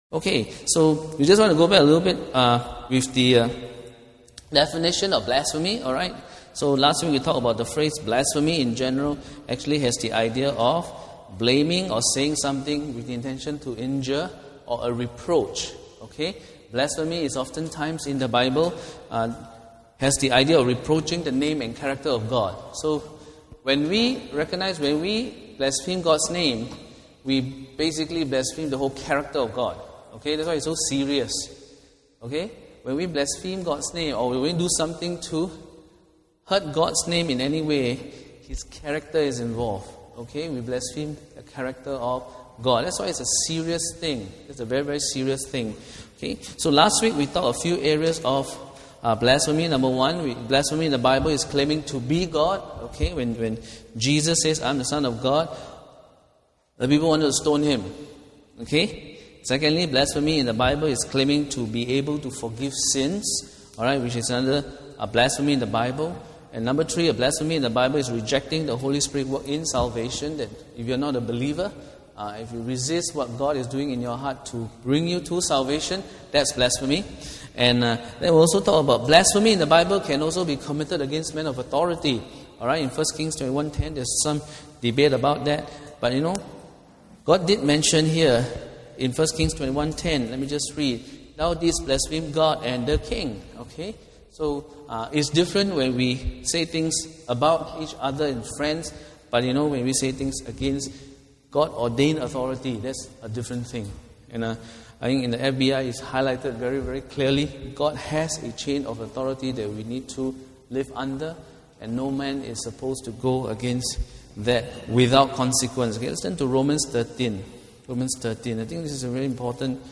Okay, so we just want to go back a little bit with the definition of blasphemy, all right? So last week we talked about the phrase blasphemy in general actually has the idea of blaming or saying something with the intention to injure or a reproach, okay? Blasphemy is oftentimes in the Bible has the idea of reproaching the name and character of God. So when we blaspheme God's name, we basically blaspheme the whole character of God. Okay, that's why it's so serious. Okay, when we blaspheme God's name or when we do something to hurt God's name in any way, His character is involved. Okay, we blaspheme the character of God. That's why it's a serious thing. It's a very, very serious thing. Okay, so last week we talked a few areas of blasphemy. Number one, blasphemy in the Bible is claiming to be God. Okay, when Jesus says, "I'm the Son of God," the people wanted to stone Him. Okay. Secondly, blasphemy in the Bible is claiming to be able to forgive sins, all right, which is another blasphemy in the Bible. And number three, a blasphemy in the Bible is rejecting the Holy Spirit work in salvation. That if you're not a believer, if you resist what God is doing in your heart to bring you to salvation, that's blasphemy. And then we also talk about blasphemy in the Bible can also be committed against men of authority. All right, in 1 Kings 21:10, there's some debate about that. But God did mention here, in 1 Kings 21:10, let me just read. "Thou didst blaspheme God and the king." Okay? So, it's different when we say things about each other and friends, but when we say things against God-ordained authority, that's a different thing. And I think in the FBI it's highlighted very, very clearly, God has a chain of authority that we need to live under, and no man is supposed to go against that without consequence. Okay, let's turn to Romans 13. Romans 13. I think this is a very important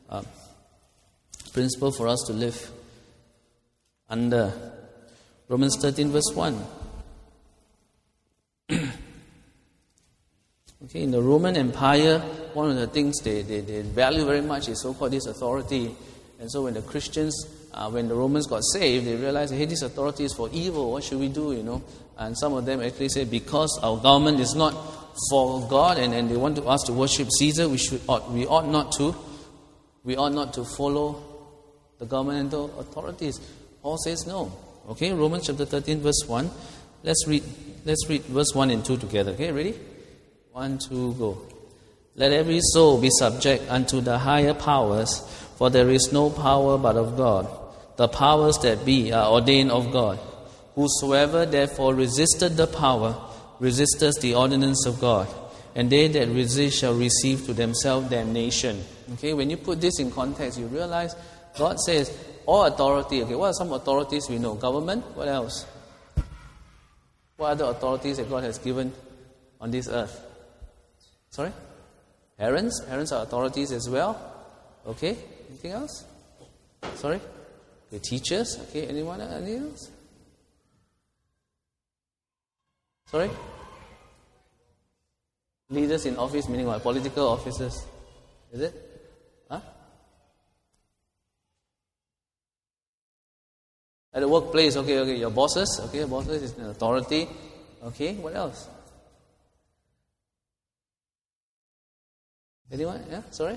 principle for us to live under. Romans 13 verse 1. Okay, in the Roman Empire, one of the things they value very much is so-called this authority. And so when the Christians, when the Romans got saved, they realized, hey, this authority is for evil. What should we do, And some of them actually say, because our government is not for God and they want us to worship Caesar, we ought not to follow the governmental authorities. Paul says no. Okay, Romans chapter 13 verse 1. Let's read verse 1 and 2 together. Okay, ready? 1, 2, go. "Let every soul be subject unto the higher powers, for there is no power but of God. The powers that be are ordained of God. Whosoever therefore resisted the power, resisteth the ordinance of God. And they that resist shall receive to themselves damnation." Okay, when you put this in context, you realize God says all authority. Okay, what are some authorities we know? Government. What else? What other authorities that God has given on this earth? Sorry? Parents. Parents are authorities as well. Okay, anything else? Sorry? The teachers. Okay, anyone else? Sorry? Leaders in office, meaning what? Political officers. Is it? Huh? At the workplace, okay, your bosses. Okay, bosses is an authority. Okay, what else? Anyone? Yeah, sorry?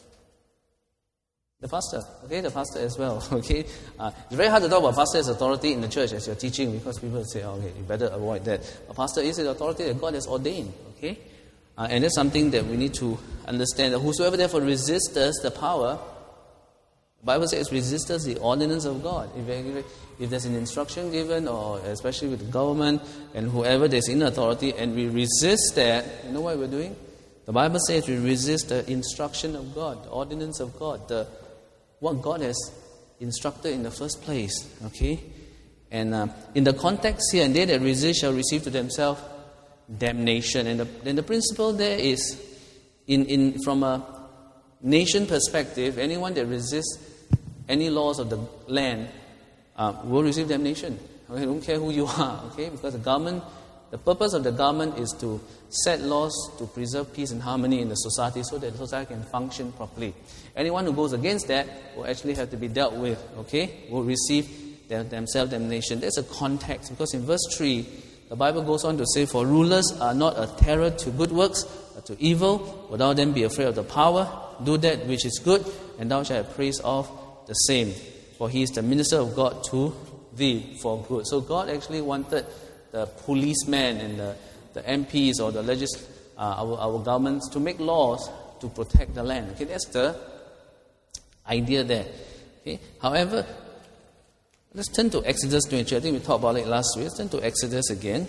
The pastor. Okay, the pastor as well. Okay, it's very hard to talk about pastor as authority in the church as you're teaching because people say, okay, you better avoid that. A pastor is an authority that God has ordained. Okay, and that's something that we need to understand. That whosoever therefore resists the power, the Bible says resisteth the ordinance of God. If there's an instruction given, or especially with the government and whoever that's in authority, and we resist that, you know what we're doing? The Bible says we resist the instruction of God, the ordinance of God, what God has instructed in the first place. Okay? And in the context here, and they that resist shall receive to themselves damnation. And then the principle there is, from a nation perspective, anyone that resists any laws of the land will receive damnation. Okay? I don't care who you are. Okay? Because the purpose of the government is to set laws to preserve peace and harmony in the society so that the society can function properly. Anyone who goes against that will actually have to be dealt with, okay? Will receive themselves damnation. There's a context, because in verse 3, the Bible goes on to say, "For rulers are not a terror to good works, but to evil. Without them be afraid of the power. do that which is good, and thou shalt have praise of the same. For he is the minister of God to thee for good. So God actually wanted the policemen and the MPs or the our governments to make laws to protect the land. Okay, that's the idea there. Okay, however, let's turn to Exodus 23. I think we talked about it last week. Let's turn to Exodus again.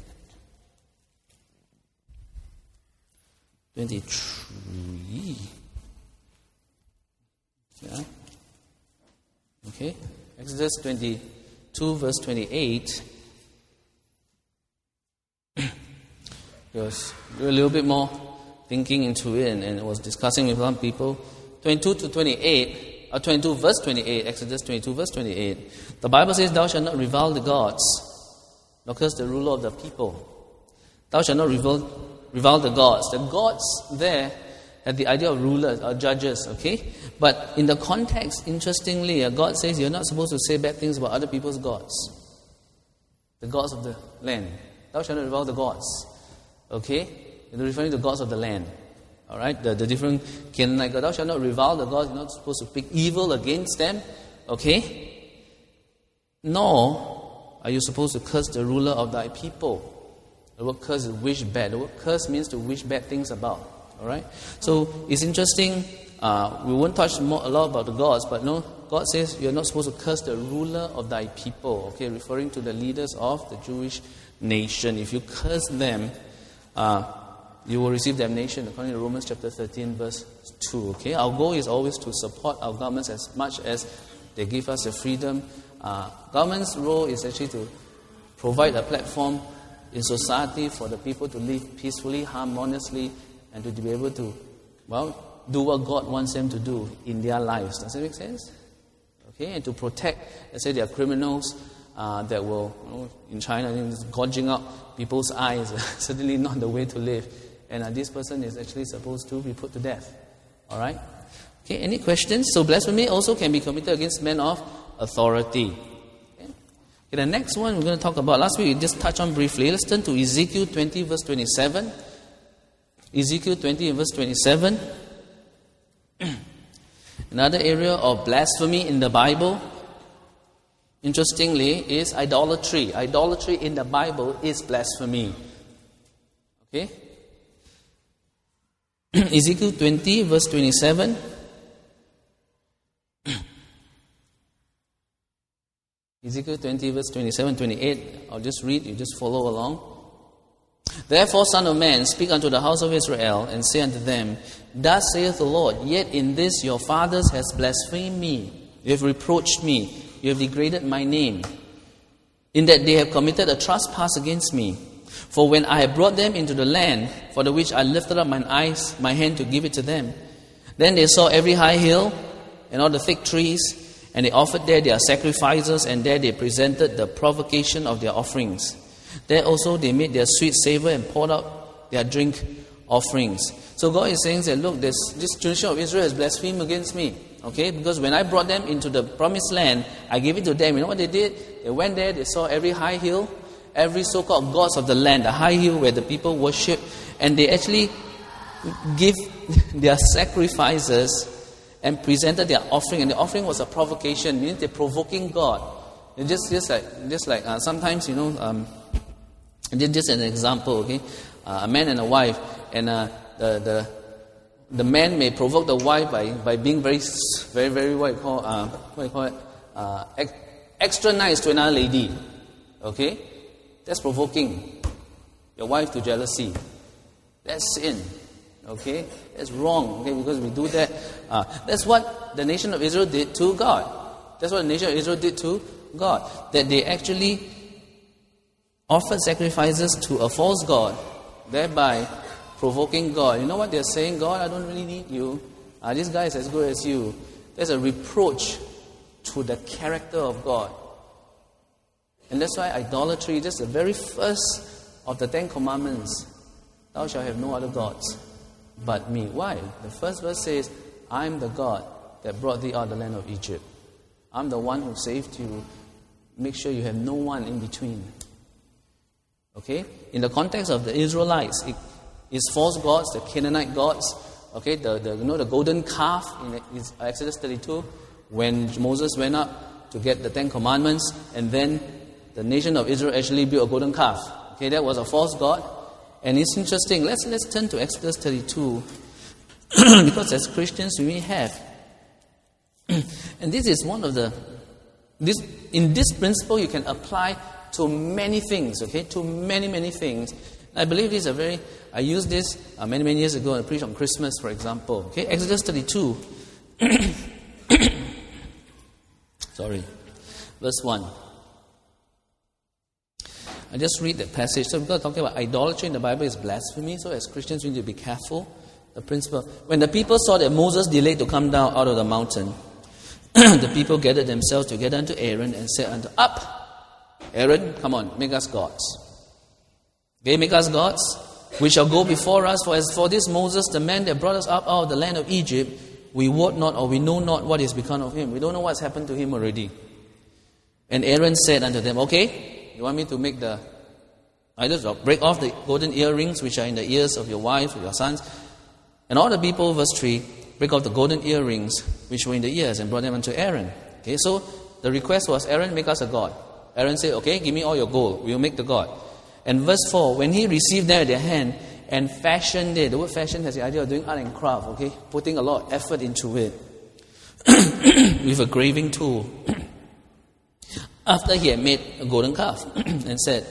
23. Yeah. Okay. Exodus 22, verse 28. Because a little bit more thinking into it and was discussing with some people. 22 to 28, or 22 verse 28, Exodus 22 verse 28. The Bible says, thou shalt not revile the gods, nor curse the ruler of the people. Thou shalt not revile the gods. The gods there had the idea of rulers or judges, okay? But in the context, interestingly, God says you're not supposed to say bad things about other people's gods. The gods of the land. Thou shalt not revile the gods. Okay? You're referring to the gods of the land. Alright? The different Canaanite gods. Thou shalt not revile the gods. You're not supposed to speak evil against them. Okay? Nor are you supposed to curse the ruler of thy people. The word curse is wish bad. The word curse means to wish bad things about. Alright? So it's interesting. We won't touch a lot about the gods, but no, God says you're not supposed to curse the ruler of thy people. Okay, referring to the leaders of the Jewish nation. If you curse them, you will receive damnation, according to Romans chapter 13, verse 2. Okay, our goal is always to support our governments as much as they give us the freedom. Government's role is actually to provide a platform in society for the people to live peacefully, harmoniously, and to be able to, do what God wants them to do in their lives. Does it make sense? Okay, and to protect, let's say there are criminals that will, in China, just gouging out people's eyes. Certainly not the way to live. And this person is actually supposed to be put to death. Alright? Okay, any questions? So blasphemy also can be committed against men of authority. Okay, the next one we're going to talk about, last week we just touched on briefly. Let's turn to Ezekiel 20 verse 27. Ezekiel 20 verse 27. Another area of blasphemy in the Bible, interestingly, is idolatry. Idolatry in the Bible is blasphemy. Okay? Ezekiel 20 verse 27. Ezekiel 20 verse 27, 28. I'll just read, you just follow along. Therefore, Son of Man, speak unto the house of Israel, and say unto them, Thus saith the Lord, yet in this your fathers has blasphemed me. You have reproached me. You have degraded my name. In that they have committed a trespass against me. For when I have brought them into the land, for the which I lifted up mine eyes, my hand to give it to them, then they saw every high hill, and all the thick trees, and they offered there their sacrifices, and there they presented the provocation of their offerings. There also they made their sweet savor and poured out their drink offerings. So God is saying that, look, this generation of Israel has blasphemed against me. Okay, because when I brought them into the promised land, I gave it to them. You know what they did? They went there, they saw every high hill, every so-called gods of the land, the high hill where the people worship, and they actually give their sacrifices and presented their offering. And the offering was a provocation, meaning they're provoking God. Just like sometimes, just an example, okay? A man and a wife, and the man may provoke the wife by being very, extra nice to another lady, okay? That's provoking your wife to jealousy. That's sin, okay? That's wrong, okay? Because we do that. That's what the nation of Israel did to God. That's what the nation of Israel did to God. That they actually offered sacrifices to a false god, thereby provoking God. You know what they're saying? God, I don't really need you. This guy is as good as you. There's a reproach to the character of God. And that's why idolatry, just the very first of the 10 Commandments, thou shalt have no other gods but me. Why? The first verse says, I'm the God that brought thee out of the land of Egypt. I'm the one who saved you. Make sure you have no one in between. Okay? In the context of the Israelites, it's false gods, the Canaanite gods. Okay, the golden calf in Exodus 32, when Moses went up to get the 10 Commandments, and then the nation of Israel actually built a golden calf. Okay, that was a false god. And it's interesting. Let's turn to Exodus 32, because as Christians we have, and this is one of in this principle you can apply to many things. Okay, to many things. I believe this is I used this many years ago and preached on Christmas, for example. Okay, Exodus 32. Sorry, verse 1. I just read the passage. So because talking about idolatry in the Bible is blasphemy, so as Christians we need to be careful. The principle. When the people saw that Moses delayed to come down out of the mountain, the people gathered themselves together unto Aaron and said unto Up, Aaron, come on, make us gods. Okay, make us gods, which shall go before us. For as for this Moses, the man that brought us up out of the land of Egypt, we wot not, or we know not what is become of him. We don't know what's happened to him already. And Aaron said unto them, okay, you want me to make break off the golden earrings which are in the ears of your wives or your sons? And all the people, verse 3, break off the golden earrings which were in the ears and brought them unto Aaron. Okay, so the request was, Aaron, make us a god. Aaron said, okay, give me all your gold. We will make the god. And verse 4, when he received them at their hand and fashioned it, the word fashion has the idea of doing art and craft, okay? Putting a lot of effort into it with a graving tool. After he had made a golden calf and said,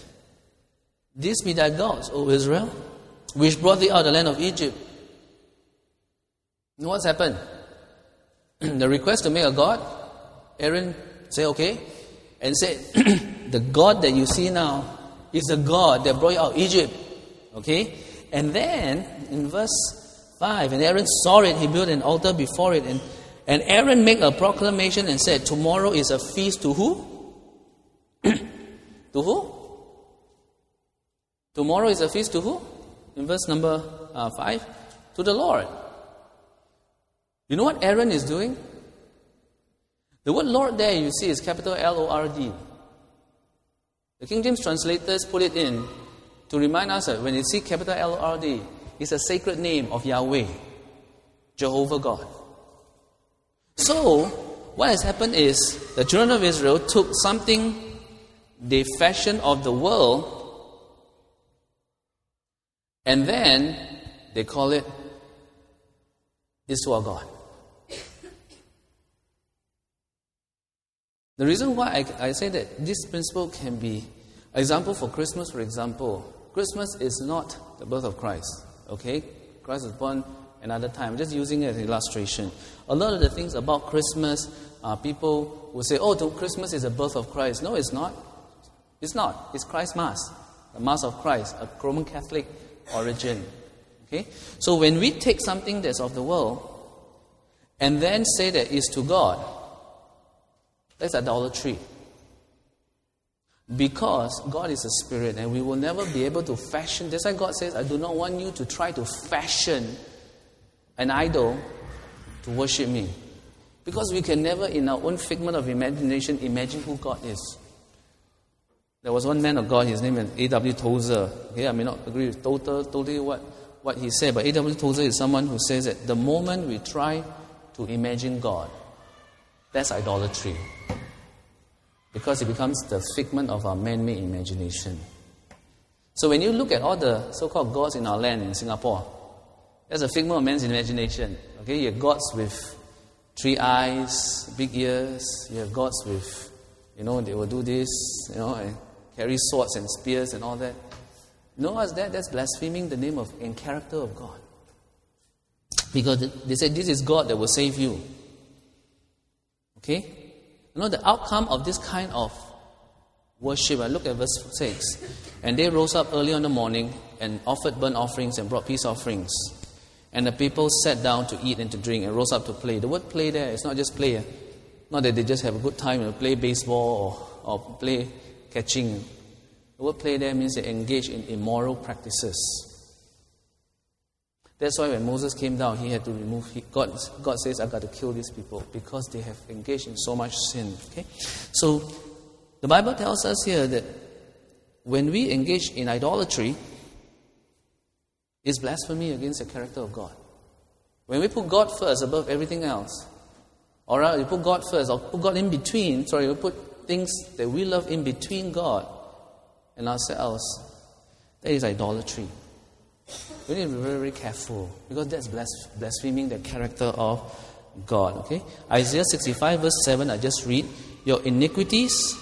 These be thy gods, O Israel, which brought thee out of the land of Egypt. You know what's happened? The request to make a god, Aaron said, okay, and said, the God that you see now is the God that brought you out of Egypt. Okay? And then, in verse 5, and Aaron saw it, he built an altar before it, and Aaron made a proclamation and said, tomorrow is a feast to who? To who? Tomorrow is a feast to who? In verse number 5, to the Lord. You know what Aaron is doing? The word Lord there you see is capital L-O-R-D. The King James translators put it in to remind us that when you see capital L-O-R-D, it's a sacred name of Yahweh, Jehovah God. So, what has happened is the children of Israel took something they fashioned of the world, and then they call it, this to our God. The reason why I say that this principle can be an example for Christmas, for example. Christmas is not the birth of Christ, okay? Christ was born another time. I'm just using it as an illustration. A lot of the things about Christmas, people will say, Christmas is the birth of Christ. No, it's not. It's not. It's Christ's Mass, the Mass of Christ, a Roman Catholic origin. Okay? So when we take something that's of the world and then say that it's to God, that's idolatry. Because God is a spirit and we will never be able to fashion. That's why God says, I do not want you to try to fashion an idol to worship me. Because we can never, in our own figment of imagination, imagine who God is. There was one man of God, his name is A.W. Tozer. Okay, I may not agree with totally what he said, but A.W. Tozer is someone who says that the moment we try to imagine God, that's idolatry. Because it becomes the figment of our man-made imagination. So when you look at all the so-called gods in our land in Singapore, that's a figment of man's imagination. Okay, you have gods with 3 eyes, big ears. You have gods with, they will do this, and carry swords and spears and all that. You know what's that? That's blaspheming the name of and character of God. Because they said this is God that will save you. Okay? The outcome of this kind of worship, I look at verse 6. And they rose up early in the morning and offered burnt offerings and brought peace offerings. And the people sat down to eat and to drink and rose up to play. The word play there is not just play. Not that they just have a good time and play baseball or play catching. The word play there means they engage in immoral practices. That's why when Moses came down, he had to remove. God says, I've got to kill these people because they have engaged in so much sin. Okay, so the Bible tells us here that when we engage in idolatry, it's blasphemy against the character of God. When we put God first above everything else, or we put God first, or put God in between, we put things that we love in between God and ourselves, that is idolatry. We need to be very, very careful, because that's blaspheming the character of God. Okay? Isaiah 65 verse 7, I just read. Your iniquities.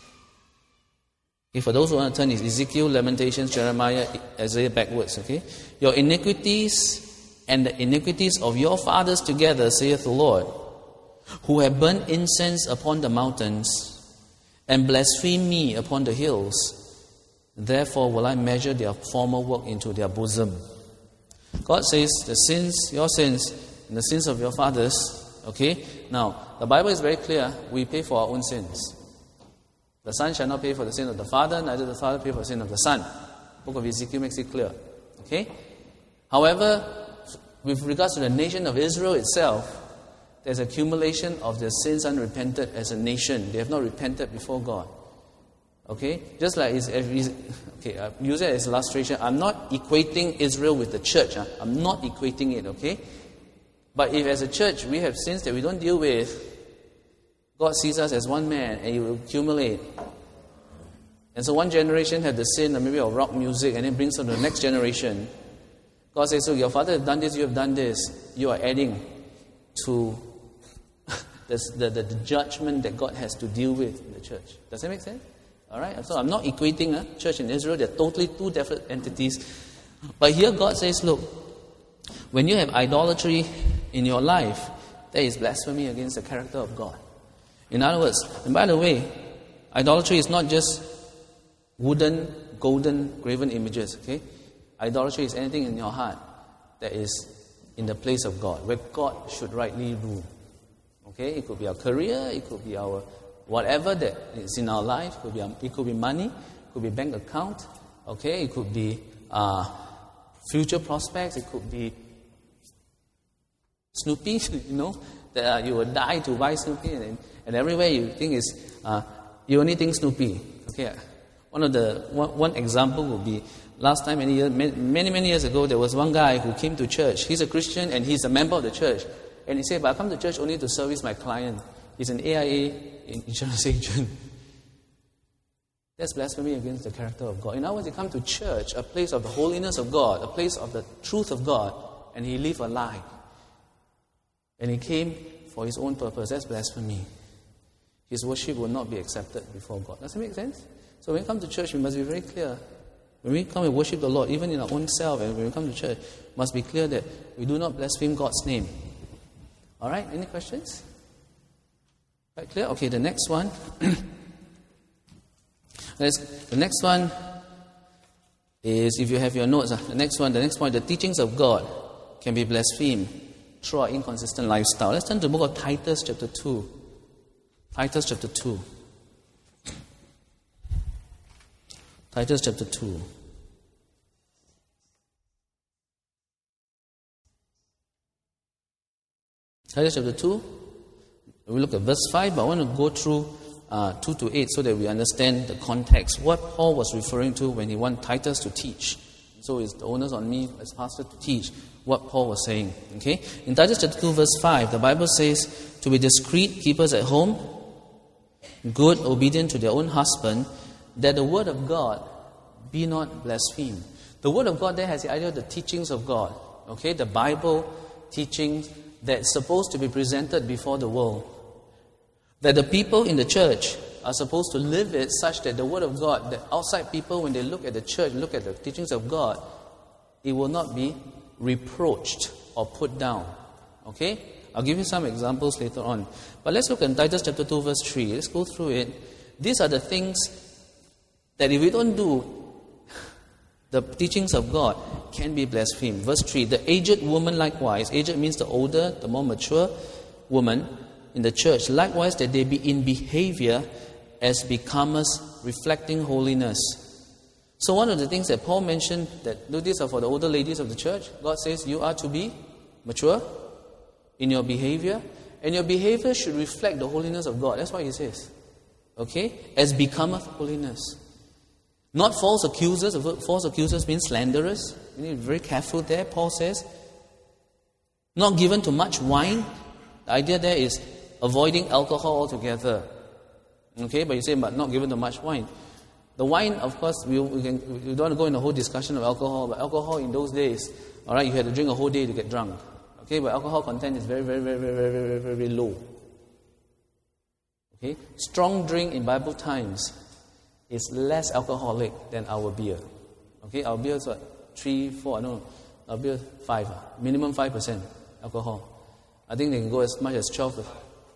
Okay, for those who want to turn, is Ezekiel, Lamentations, Jeremiah, Isaiah backwards. Okay? Your iniquities and the iniquities of your fathers together, saith the Lord, who have burnt incense upon the mountains and blasphemed me upon the hills. Therefore will I measure their former work into their bosom. God says the sins, your sins, and the sins of your fathers. Okay? Now, the Bible is very clear. We pay for our own sins. The Son shall not pay for the sin of the Father, neither the Father pay for the sin of the Son. The book of Ezekiel makes it clear. Okay? However, with regards to the nation of Israel itself, there's accumulation of their sins unrepented as a nation. They have not repented before God. Okay? Just like, use it as illustration. I'm not equating Israel with the church. I'm not equating it, okay? But if as a church we have sins that we don't deal with, God sees us as one man and He will accumulate. And so one generation had the sin maybe of rock music, and then brings on to the next generation. God says, so your father has done this, you have done this. You are adding to the judgment that God has to deal with in the church. Does that make sense? All right? So I'm not equating church and Israel. They're totally two different entities. But here God says, look, when you have idolatry in your life, that is blasphemy against the character of God. In other words, and by the way, idolatry is not just wooden, golden, graven images, okay? Idolatry is anything in your heart that is in the place of God, where God should rightly rule. Okay? It could be our career, it could be our whatever that is in our life, it could be money, it could be bank account, okay? It could be future prospects, it could be Snoopy, that you will die to buy Snoopy, and everywhere you think is, you only think Snoopy. Okay? One example would be, last time, many years ago, there was one guy who came to church. He's a Christian and he's a member of the church. And he said, but I come to church only to service my client. He's an AIA insurance agent. That's blasphemy against the character of God. In other words, he come to church, a place of the holiness of God, a place of the truth of God, and he lived a lie. And he came for his own purpose. That's blasphemy. His worship will not be accepted before God. Does it make sense? So when we come to church, we must be very clear. When we come and worship the Lord, even in our own self, and when we come to church, it must be clear that we do not blaspheme God's name. All right? Any questions? Quite clear? Okay, the next one. The next one is, if you have your notes, the next point, the teachings of God can be blasphemed through our inconsistent lifestyle. Let's turn to the book of Titus chapter 2. Titus chapter 2. Titus chapter 2. Titus chapter 2. We look at verse 5, but I want to go through 2 to 8 so that we understand the context. What Paul was referring to when he wanted Titus to teach. So it's the onus on me as pastor to teach what Paul was saying. Okay? In Titus chapter 2 verse 5, the Bible says, to be discreet, keepers at home, good, obedient to their own husband, that the word of God be not blasphemed. The word of God there has the idea of the teachings of God. Okay? The Bible teachings that's supposed to be presented before the world. That the people in the church are supposed to live it such that the word of God, that outside people, when they look at the church, look at the teachings of God, it will not be reproached or put down. Okay? I'll give you some examples later on. But let's look at Titus chapter 2 verse 3. Let's go through it. These are the things that if we don't do, the teachings of God can be blasphemed. Verse 3, the aged woman likewise, aged means the older, the more mature woman in the church, likewise that they be in behavior as becomers, reflecting holiness. So one of the things that Paul mentioned, that these are for the older ladies of the church, God says you are to be mature in your behavior, and your behavior should reflect the holiness of God. That's what he says. Okay? As becometh holiness. Not false accusers. False accusers means slanderers. You need to be very careful there, Paul says. Not given to much wine. The idea there is avoiding alcohol altogether. Okay, but you say, but not given to much wine. The wine, of course, we don't want to go in a whole discussion of alcohol, but alcohol in those days, all right, you had to drink a whole day to get drunk. Okay, but alcohol content is very, very, very, very, very, very, very, very low. Okay, strong drink in Bible times is less alcoholic than our beer. Okay, our beer is what, 3, 4, no, our beer 5, minimum 5% alcohol. I think they can go as much as 12.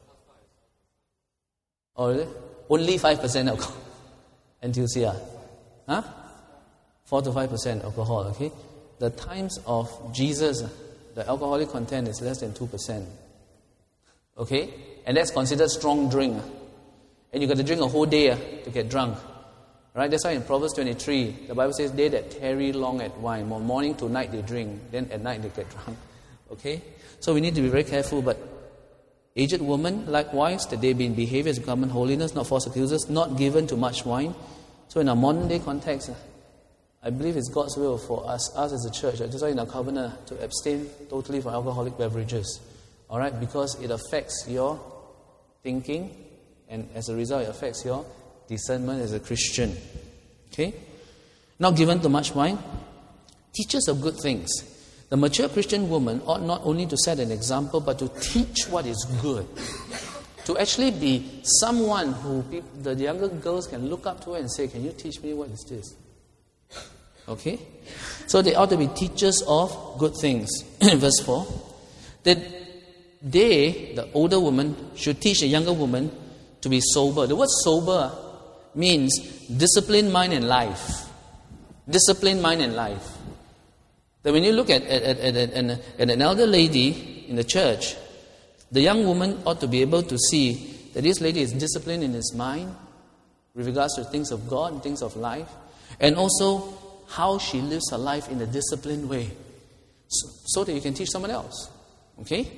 Oh, really? Only 5% alcohol. NTUC, 4 to 5% alcohol, okay? The times of Jesus, the alcoholic content is less than 2%. Okay? And that's considered strong drink. And you got to drink a whole day to get drunk. Right? That's why in Proverbs 23, the Bible says, they that tarry long at wine, from morning to night they drink, then at night they get drunk. Okay? So we need to be very careful, but aged women, likewise, that they be in behavior as common holiness, not false accusers, not given to much wine. So in our modern day context, I believe it's God's will for us as a church, just like in our covenant, to abstain totally from alcoholic beverages. Alright, because it affects your thinking, and as a result, it affects your discernment as a Christian. Okay? Not given to much wine. Teachers of good things. The mature Christian woman ought not only to set an example, but to teach what is good. To actually be someone who the younger girls can look up to and say, can you teach me what is this? Okay? So they ought to be teachers of good things. Verse 4. That they, the older woman, should teach the younger woman to be sober. The word sober means disciplined mind and life. Disciplined mind and life. That when you look at an elder lady in the church, the young woman ought to be able to see that this lady is disciplined in his mind with regards to things of God and things of life, and also how she lives her life in a disciplined way, so that you can teach someone else. Okay?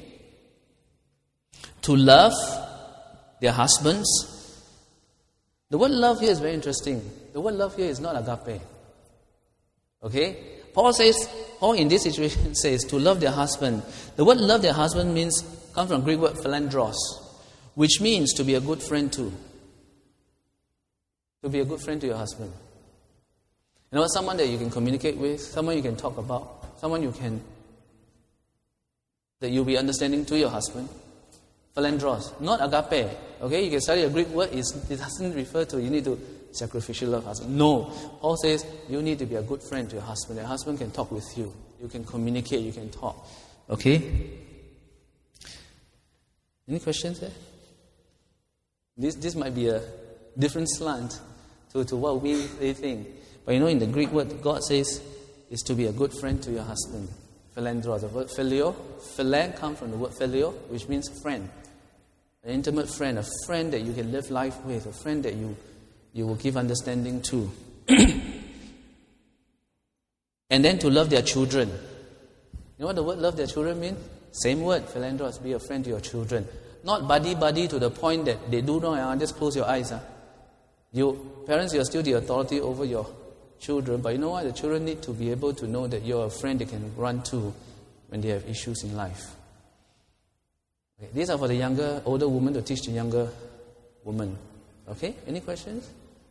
To love their husbands. The word love here is very interesting. The word love here is not agape. Okay? Paul in this situation says to love their husband. The word love their husband comes from Greek word philandros, which means to be a good friend to. To be a good friend to your husband. You know, someone that you can communicate with, someone you can talk about, someone that you'll be understanding to your husband. Philandros, not agape. Okay, you can study a Greek word, it doesn't refer to you need to sacrificial love husband. No. Paul says you need to be a good friend to your husband. Your husband can talk with you. You can communicate, you can talk. Okay? Any questions there? This might be a different slant to what we think. But you know, in the Greek word, God says is to be a good friend to your husband. Philandros. The word phileo. Philan comes from the word phileo, which means friend. An intimate friend, a friend that you can live life with, a friend that you will give understanding to. And then to love their children. You know what the word love their children means? Same word, philandros, be a friend to your children. Not buddy to the point that they do not, just close your eyes. Parents, you are still the authority over your children, but you know what? The children need to be able to know that you're a friend they can run to when they have issues in life. Okay, these are for the older woman to teach the younger woman. Okay, any questions?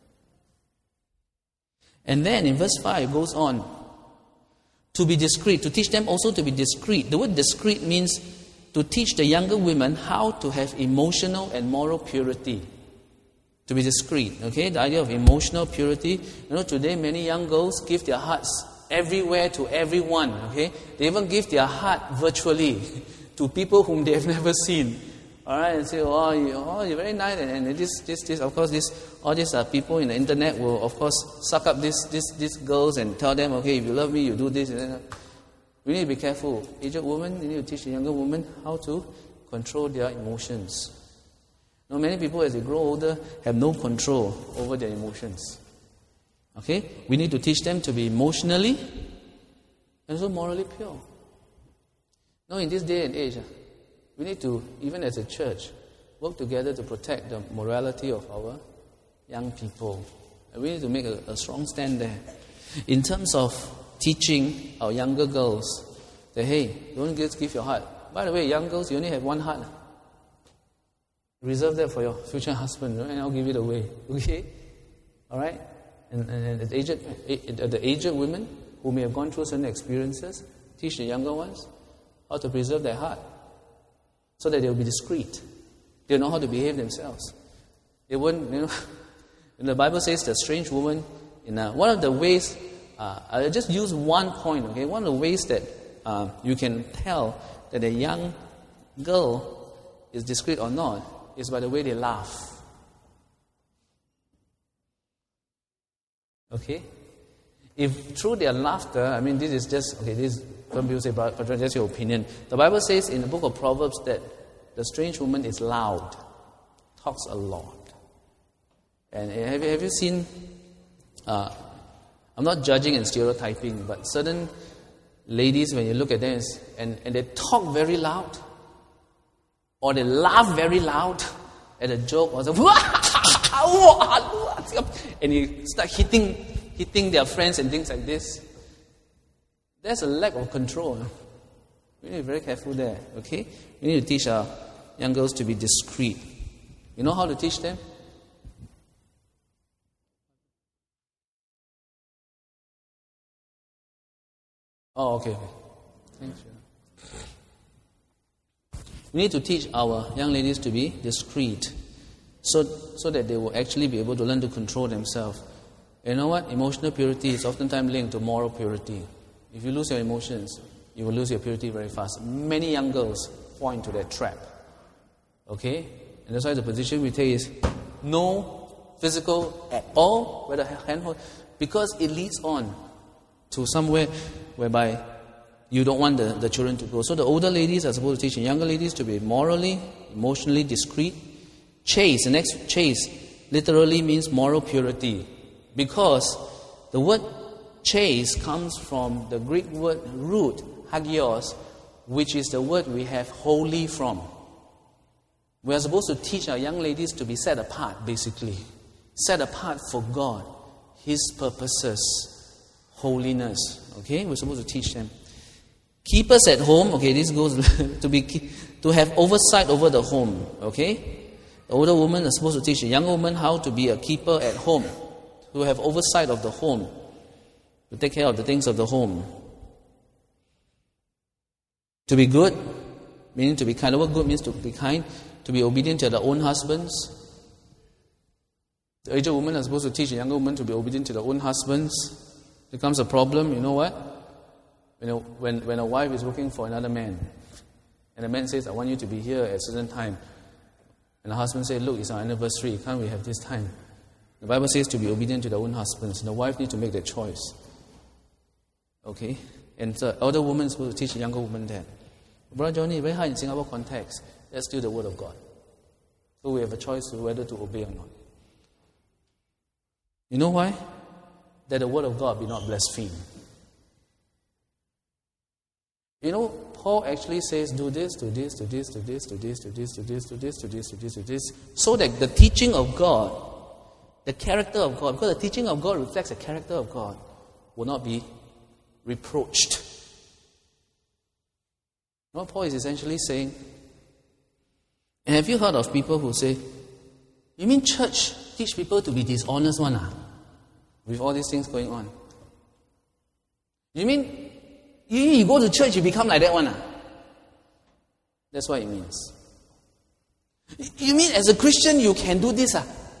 And then in verse 5 it goes on. To be discreet, to teach them also to be discreet. The word discreet means to teach the younger women how to have emotional and moral purity. To be discreet, okay? The idea of emotional purity. You know, today many young girls give their hearts everywhere to everyone, okay? They even give their heart virtually to people whom they have never seen. Alright, and say, you're very nice, and this, of course, all these people in the internet will, of course, suck up these girls and tell them, okay, if you love me, you do this. We need to be careful. Aged women, you need to teach the younger women how to control their emotions. You know, many people, as they grow older, have no control over their emotions. Okay? We need to teach them to be emotionally and also morally pure. No, in this day and age, we need to, even as a church, work together to protect the morality of our young people. And we need to make a strong stand there. In terms of teaching our younger girls that, hey, don't just give your heart By the way, young girls, you only have one heart. Reserve that for your future husband, right? And I'll give it away. Okay? Alright? And the aged women who may have gone through certain experiences, teach the younger ones how to preserve their heart so that they'll be discreet. They'll know how to behave themselves. They won't, and the Bible says the strange woman, one of the ways, I'll just use one point, okay? One of the ways that you can tell that a young girl is discreet or not is by the way they laugh. Okay? If through their laughter, this is just, okay, this, some people say, but that's your opinion. The Bible says in the book of Proverbs that the strange woman is loud, talks a lot. And have you seen, I'm not judging and stereotyping, but certain ladies, when you look at them, and they talk very loud, or they laugh very loud at a joke, or and you start hitting their friends and things like this. There's a lack of control. We need to be very careful there, okay? We need to teach our young girls to be discreet. You know how to teach them? Oh, okay. Thanks. We need to teach our young ladies to be discreet so that they will actually be able to learn to control themselves. You know what? Emotional purity is oftentimes linked to moral purity. If you lose your emotions, you will lose your purity very fast. Many young girls fall into that trap. Okay? And that's why the position we take is no physical at all, whether handhold, because it leads on to somewhere whereby you don't want the children to grow. So the older ladies are supposed to teach the younger ladies to be morally, emotionally discreet. Chaste, the next chaste, literally means moral purity. Because the word chaste comes from the Greek word root, hagios, which is the word we have holy from. We are supposed to teach our young ladies to be set apart, basically. Set apart for God, His purposes, holiness. Okay, we're supposed to teach them. Keepers at home, okay, this goes to have oversight over the home, okay? The older woman is supposed to teach the younger woman how to be a keeper at home, to have oversight of the home, to take care of the things of the home. To be good, meaning to be kind. The word good means to be kind, to be obedient to their own husbands. The aged woman is supposed to teach the younger woman to be obedient to their own husbands. Becomes a problem, you know what? When a wife is working for another man, and the man says, I want you to be here at a certain time, and the husband says, look, it's our anniversary, can't we have this time? The Bible says to be obedient to their own husbands, and the wife needs to make that choice. Okay? And the elder woman is supposed to teach the younger woman that. Brother Johnny, very hard in Singapore context, that's still the word of God. So we have a choice of whether to obey or not. You know why? That the word of God be not blasphemed. You know, Paul actually says, do this, do this, do this, do this, do this, do this, do this, do this, do this, do this, do this, so that the teaching of God, the character of God, because the teaching of God reflects the character of God, will not be reproached. You know what Paul is essentially saying? And have you heard of people who say, you mean church teach people to be dishonest one, with all these things going on? You mean you go to church, you become like that one? That's what it means. You mean as a Christian, you can do this?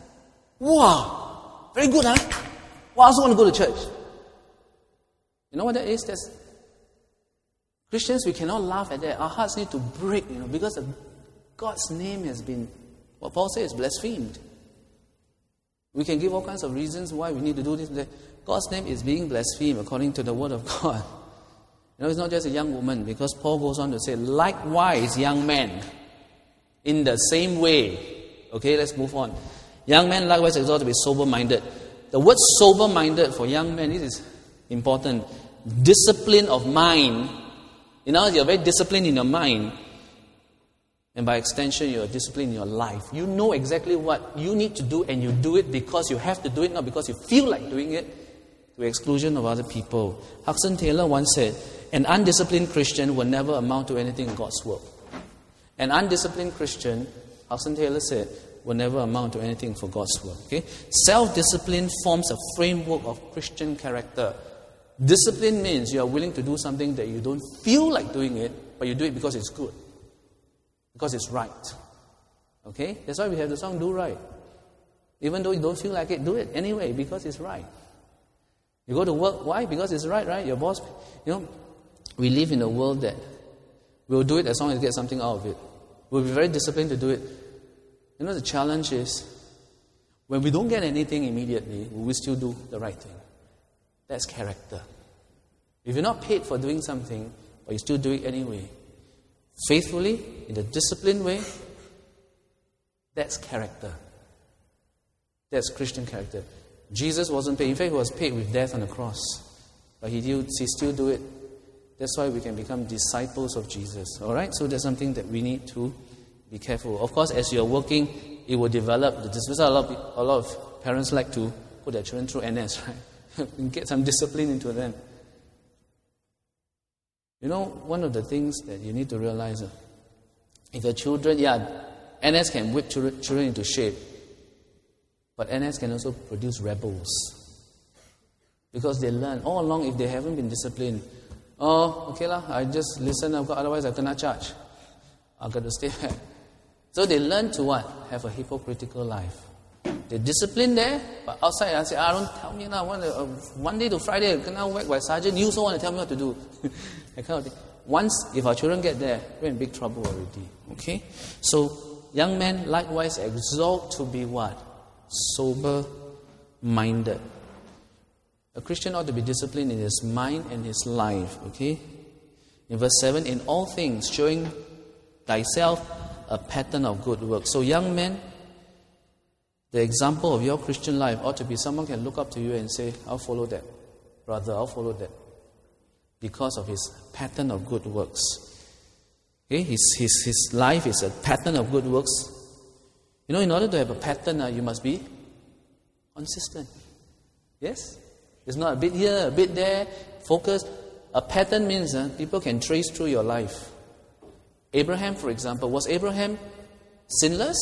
Wow, very good, Well, I also want to go to church. You know what that is? That's Christians, we cannot laugh at that. Our hearts need to break, because God's name has been, what Paul says, blasphemed. We can give all kinds of reasons why we need to do this. God's name is being blasphemed according to the word of God. It's not just a young woman, because Paul goes on to say, likewise, young men, in the same way. Okay, let's move on. Young men likewise exhort to be sober-minded. The word sober-minded for young men, this is important. Discipline of mind. You're very disciplined in your mind. And by extension, you're disciplined in your life. You know exactly what you need to do, and you do it because you have to do it, not because you feel like doing it, to the exclusion of other people. Hudson Taylor once said, An undisciplined Christian will never amount to anything in God's work. An undisciplined Christian, Hudson Taylor said, will never amount to anything for God's work. Okay? Self-discipline forms a framework of Christian character. Discipline means you are willing to do something that you don't feel like doing it, but you do it because it's good. Because it's right. Okay? That's why we have the song, Do Right. Even though you don't feel like it, do it anyway, because it's right. You go to work, why? Because it's right, right? Your boss, we live in a world that we'll do it as long as we get something out of it. We'll be very disciplined to do it. The challenge is, when we don't get anything immediately, will we still do the right thing? That's character. If you're not paid for doing something, but you still do it anyway, faithfully, in a disciplined way, that's character. That's Christian character. Jesus wasn't paid. In fact, he was paid with death on the cross. But he still do it. That's why we can become disciples of Jesus. All right? So that's something that we need to be careful. Of course, as you're working, it will develop. That's why a lot of parents like to put their children through NS, right? And get some discipline into them. One of the things that you need to realize, if your children, NS can whip children into shape. But NS can also produce rebels. Because they learn all along, if they haven't been disciplined, I just listen, otherwise I cannot charge. I've got to stay back. So they learn to what? Have a hypocritical life. They're disciplined there, but outside I say, don't tell me now, Monday to Friday, I cannot work by sergeant, you also want to tell me what to do. That kind of thing. Once, if our children get there, we're in big trouble already. Okay? So, young men likewise exhort to be what? Sober-minded. A Christian ought to be disciplined in his mind and his life. Okay? In verse 7, in all things, showing thyself a pattern of good work. So young men, the example of your Christian life ought to be someone can look up to you and say, I'll follow that. Brother, I'll follow that. Because of his pattern of good works. Okay? His life is a pattern of good works. In order to have a pattern, you must be consistent. Yes? It's not a bit here, a bit there, focused. A pattern means people can trace through your life. Abraham, for example, was Abraham sinless?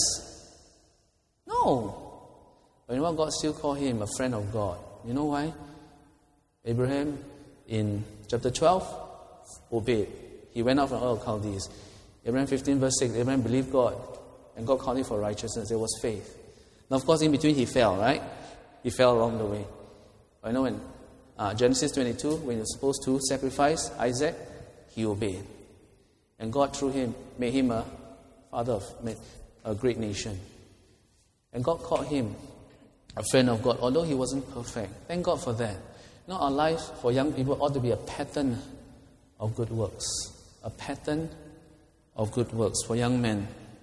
No. But you know what? God still called him a friend of God. You know why? Abraham, in chapter 12, obeyed. He went out from Ur of Chaldees. Abraham 15 verse 6, Abraham believed God. And God called him for righteousness. It was faith. Now, of course, in between he fell, right? He fell along the way. But in Genesis 22, when he was supposed to sacrifice Isaac, he obeyed. And God, through him, made him a father of a great nation. And God called him a friend of God, although he wasn't perfect. Thank God for that. Our life for young people ought to be a pattern of good works. A pattern of good works for young men.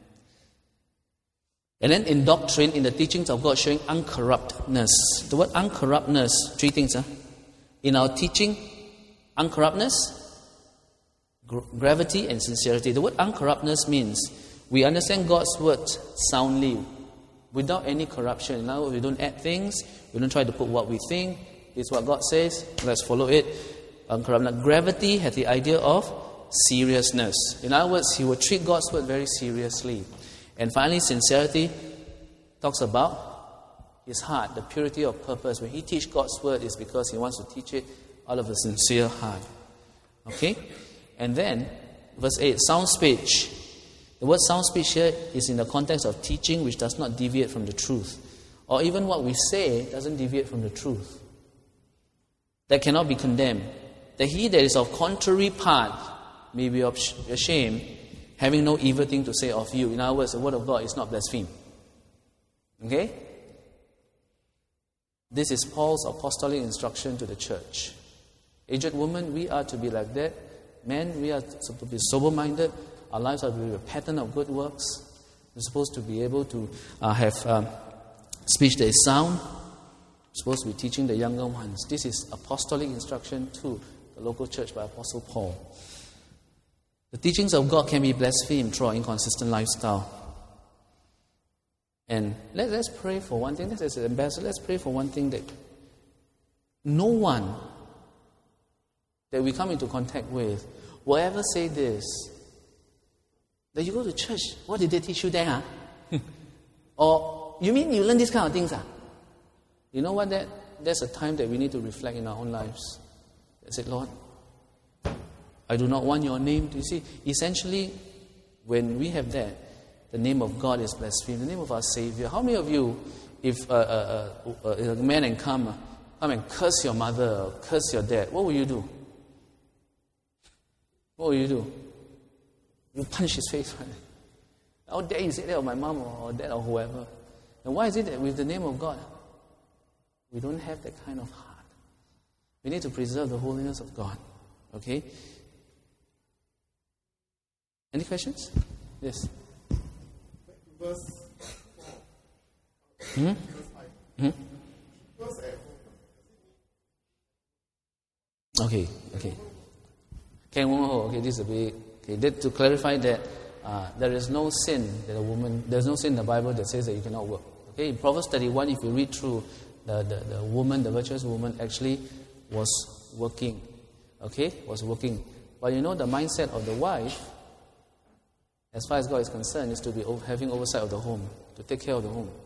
And then in doctrine, in the teachings of God, showing uncorruptness. The word uncorruptness, three things. In our teaching, uncorruptness, gravity, and sincerity. The word uncorruptness means we understand God's word soundly, without any corruption. In other words, we don't add things, we don't try to put what we think. It's what God says, let's follow it. Uncorruptness. Gravity has the idea of seriousness. In other words, he will treat God's word very seriously. And finally, sincerity talks about his heart, the purity of purpose. When he teaches God's word, it's because he wants to teach it out of a sincere heart. Okay? And then, verse 8, sound speech. The word sound speech here is in the context of teaching which does not deviate from the truth. Or even what we say doesn't deviate from the truth. That cannot be condemned. That he that is of contrary part may be ashamed, having no evil thing to say of you. In other words, the word of God is not blasphemed. Okay? This is Paul's apostolic instruction to the church. Aged women, we are to be like that. Men, we are to be sober-minded. Our lives are to be a pattern of good works. We're supposed to be able to have speech that is sound. We're supposed to be teaching the younger ones. This is apostolic instruction to the local church by Apostle Paul. The teachings of God can be blasphemed through our inconsistent lifestyle. And let's pray for one thing. As an ambassador, let's pray for one thing, that no one that we come into contact with will ever say this, that you go to church, what did they teach you there? Huh? Or, you mean you learn these kind of things? Huh? You know what? That's a time that we need to reflect in our own lives. I said, Lord, I do not want your name. You see, essentially, when we have that, the name of God is blasphemed, the name of our Savior. How many of you, if a man and come and curse your mother or curse your dad, what will you do? What will you do? You punch his face, right? How dare you say that of my mom or dad or whoever? And why is it that with the name of God, we don't have that kind of heart? We need to preserve the holiness of God. Okay? Any questions? Yes. Verse 4. Hmm? Hmm? Okay. Okay, this is a bit. Okay, to clarify that there is no sin that there's no sin in the Bible that says that you cannot work. Okay, in Proverbs 31, if you read through, the woman, the virtuous woman, actually was working. Okay, was working. But you know, the mindset of the wife, as far as God is concerned, is to be having oversight of the home, to take care of the home.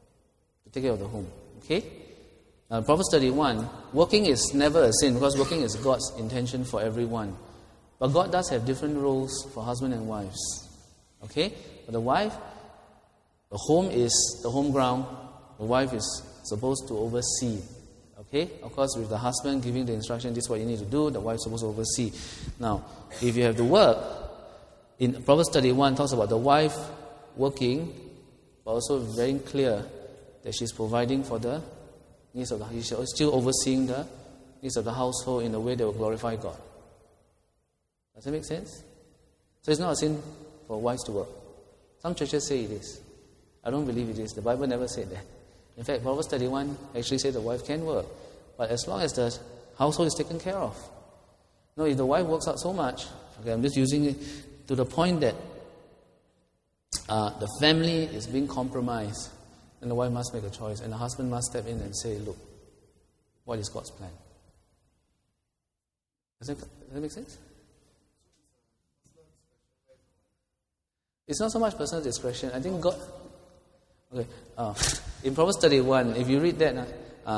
Okay? Now, Proverbs 31, working is never a sin because working is God's intention for everyone. But God does have different roles for husband and wives. Okay? For the wife, the home is the home ground. The wife is supposed to oversee. Okay? Of course, with the husband giving the instruction, this is what you need to do, the wife is supposed to oversee. Now, if you have to work, in Proverbs 31 talks about the wife working, but also very clear that she's providing for the needs of the house. She's still overseeing the needs of the household in a way that will glorify God. Does that make sense? So it's not a sin for wives to work. Some churches say it is. I don't believe it is. The Bible never said that. In fact, Proverbs 31 actually says the wife can work, but as long as the household is taken care of. No, if the wife works out so much, okay, I'm just using it to the point that the family is being compromised, then the wife must make a choice, and the husband must step in and say, look, what is God's plan? Does that make sense? It's not so much personal discretion. I think God... Okay, in Proverbs 31, if you read that,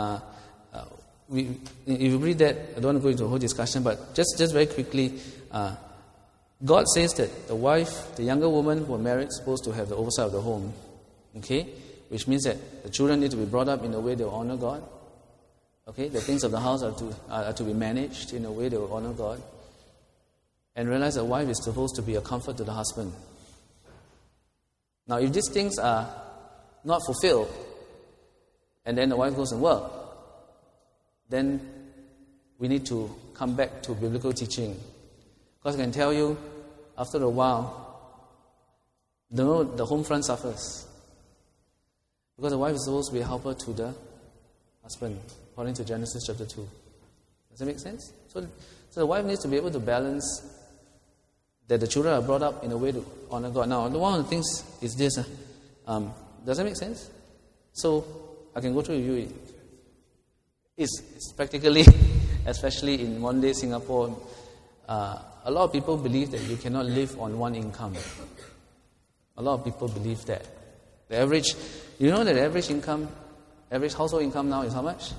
if you read that, I don't want to go into a whole discussion, but just very quickly, God says that the wife, the younger woman who are married, is supposed to have the oversight of the home. Okay? Which means that the children need to be brought up in a way that will honor God. Okay? The things of the house are to be managed in a way that will honor God. And realize that the wife is supposed to be a comfort to the husband. Now, if these things are not fulfilled, and then the wife goes and works, then we need to come back to biblical teaching. Because I can tell you, after a while, the home front suffers. Because the wife is supposed to be a helper to the husband, according to Genesis chapter 2. Does that make sense? So the wife needs to be able to balance that the children are brought up in a way to honor God. Now, one of the things is this. Does that make sense? So, I can go through you. It's practically, especially in modern day Singapore, a lot of people believe that you cannot live on one income. A lot of people believe that. The average, you know that the average household income now is how much?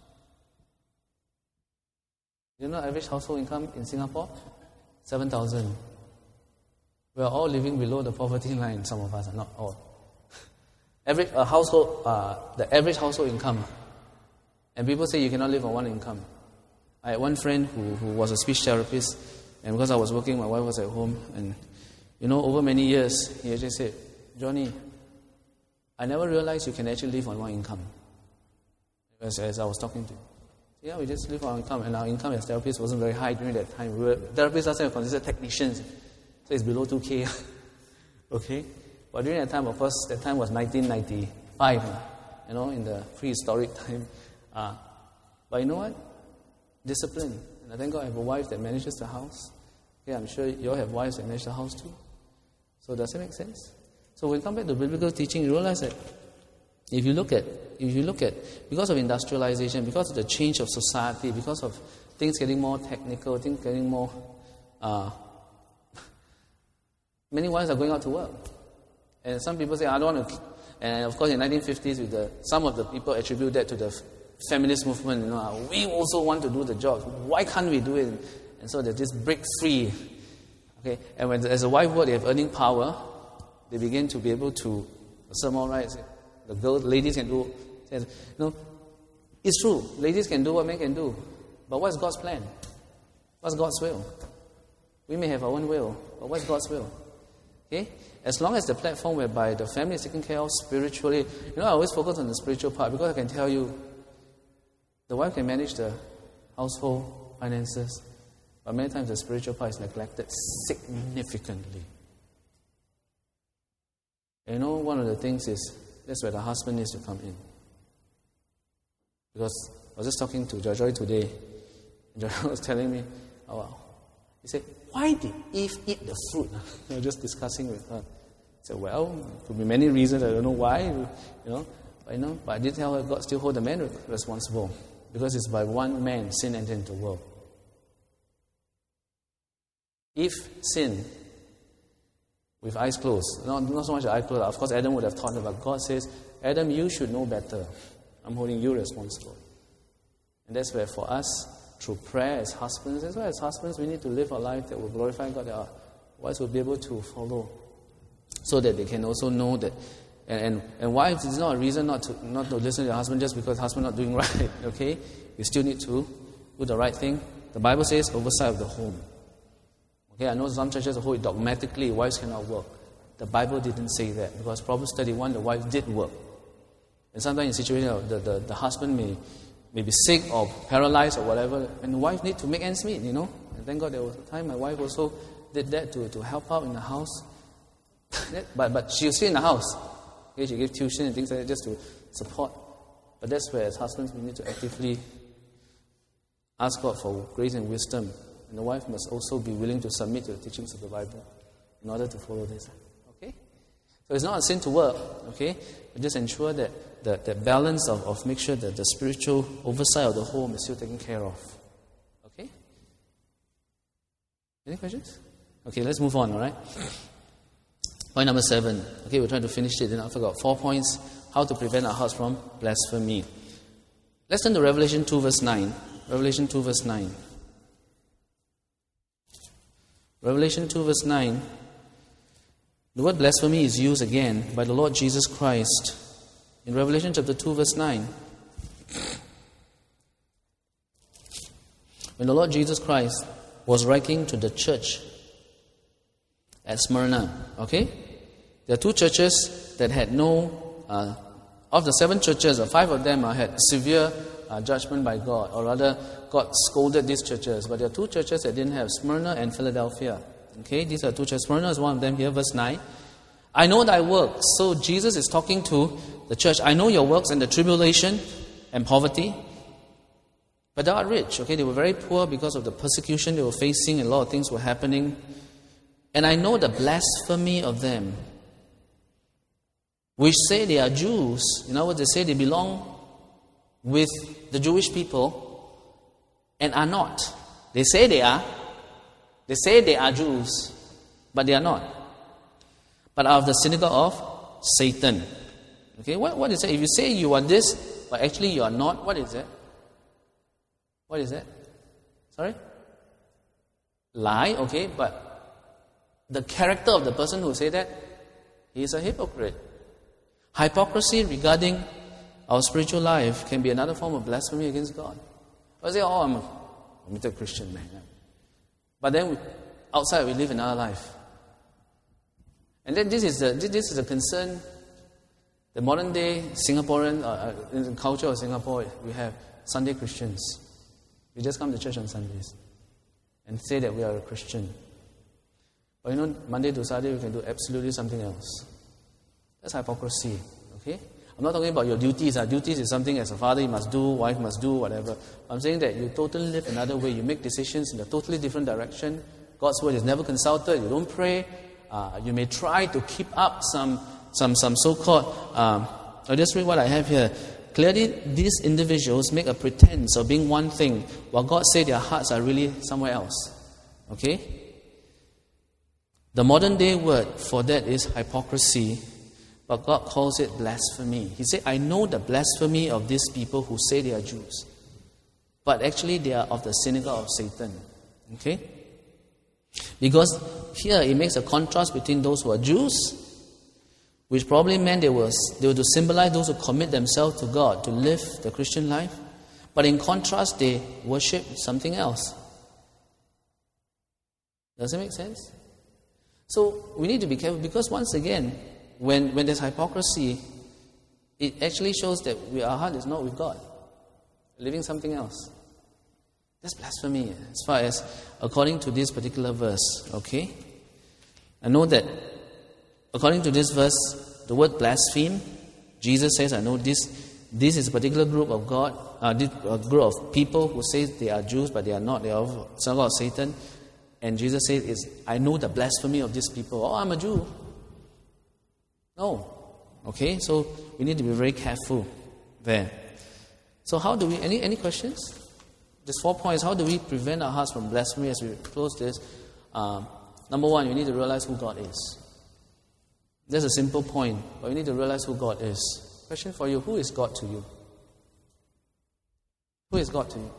You know average household income in Singapore? 7,000. We are all living below the poverty line, some of us are not all. The average household income. And people say you cannot live on one income. I had one friend who was a speech therapist, and because I was working, my wife was at home, and over many years, he actually said, Johnny, I never realized you can actually live on one income. As I was talking to him. Yeah, we just live on income, and our income as therapists wasn't very high during that time. Therapists last time were considered technicians, so it's below 2K. Okay? But during that time, of course, that time was 1995, in the prehistoric time. But you know what? Discipline. And I thank God I have a wife that manages the house. Okay, I'm sure you all have wives that manage the house too. So does it make sense? So when we come back to biblical teaching, you realize that if you look at, because of industrialization, because of the change of society, because of things getting more technical, things getting more... many wives are going out to work. And some people say, I don't want to... And of course, in the 1950s, some of the people attribute that to the feminist movement. We also want to do the job. Why can't we do it? And so there's this break free. Okay, and as a wife work, they have earning power. They begin to be able to assert more rights. The ladies can do. It's true. Ladies can do what men can do. But what's God's plan? What's God's will? We may have our own will, but what's God's will? Okay? As long as the platform whereby the family is taken care of spiritually, I always focus on the spiritual part because I can tell you, the wife can manage the household finances, but many times the spiritual part is neglected significantly. And one of the things is, that's where the husband needs to come in. Because I was just talking to Joy today, and Joy was telling me, he said, why did Eve eat the fruit? I was just discussing with her. I said, well, there could be many reasons, I don't know why, but I did tell her God still hold the man responsible. Because it's by one man sin entered into the world. Eve sinned with eyes closed. Not so much eyes closed. Of course, Adam would have taught her, but God says, Adam, you should know better. I'm holding you responsible. And that's where for us, through prayer as husbands, that's why as husbands we need to live a life that will glorify God, that our wives will be able to follow, so that they can also know that. And wives, it's not a reason not to listen to your husband just because husband not doing right. Okay, you still need to do the right thing. The Bible says oversight of the home. Okay, I know some churches hold it dogmatically, wives cannot work. The Bible didn't say that, because Proverbs 31, the wife did work. And sometimes in situations the husband may be sick or paralyzed or whatever, and the wife need to make ends meet, And thank God there was a time my wife also did that to help out in the house. but she was still in the house. Okay, she gave tuition and things like that just to support. But that's where as husbands we need to actively ask God for grace and wisdom. And the wife must also be willing to submit to the teachings of the Bible in order to follow this. Okay? So it's not a sin to work, okay? But just ensure that the balance of make sure that the spiritual oversight of the home is still taken care of. Okay? Any questions? Okay, let's move on, all right? Point number 7. Okay, we're trying to finish it. Then I forgot 4 points. How to prevent our hearts from blasphemy. Let's turn to Revelation 2 verse 9. Revelation 2 verse 9. Revelation 2 verse 9. The word blasphemy is used again by the Lord Jesus Christ in Revelation chapter 2 verse 9. When the Lord Jesus Christ was writing to the church at Smyrna, okay? There are 2 churches that had of the 7 churches, 5 of them had severe judgment by God, or rather, God scolded these churches. But there are 2 churches that didn't have, Smyrna and Philadelphia. Okay, these are 2 churches. Smyrna is one of them here, verse 9. I know thy works. So Jesus is talking to the church. I know your works and the tribulation and poverty, but thou art rich. Okay, they were very poor because of the persecution they were facing, and a lot of things were happening. And I know the blasphemy of them, which say they are Jews. In other words, they say they belong with the Jewish people and are not. They say they are. They say they are Jews, but they are not. But are of the synagogue of Satan. Okay, what is it? If you say you are this, but actually you are not, what is it? What is it? Sorry? Lie, okay, but the character of the person who say that, he is a hypocrite. Hypocrisy regarding our spiritual life can be another form of blasphemy against God. I say, I'm a committed Christian man. But then outside we live another life. And then this is the concern. The modern day Singaporean, in the culture of Singapore, we have Sunday Christians. We just come to church on Sundays and say that we are a Christian. But Monday to Saturday we can do absolutely something else. That's hypocrisy, okay? I'm not talking about your duties. Duties is something as a father you must do, wife must do, whatever. I'm saying that you totally live another way. You make decisions in a totally different direction. God's word is never consulted. You don't pray. You may try to keep up some so-called... I'll just read what I have here. clearly these individuals make a pretense of being one thing, while God said their hearts are really somewhere else. Okay? The modern day word for that is hypocrisy, but God calls it blasphemy. He said, I know the blasphemy of these people who say they are Jews, but actually they are of the synagogue of Satan. Okay? Because here it makes a contrast between those who are Jews, which probably meant they were to symbolize those who commit themselves to God, to live the Christian life. But in contrast, they worship something else. Does it make sense? So we need to be careful, because once again, when there's hypocrisy, it actually shows that our heart is not with God, living something else. That's blasphemy as far as according to this particular verse. Okay? I know that according to this verse, the word blaspheme, Jesus says, I know this is a particular group of God, a group of people who say they are Jews, but they are not. They are of synagogue of Satan. And Jesus says, I know the blasphemy of these people. Oh, I'm a Jew. No. Okay, so we need to be very careful there. So how do we, any questions? There's 4 points. How do we prevent our hearts from blasphemy as we close this? Number one, we need to realize who God is. That's a simple point, but we need to realize who God is. Question for you, who is God to you? Who is God to you?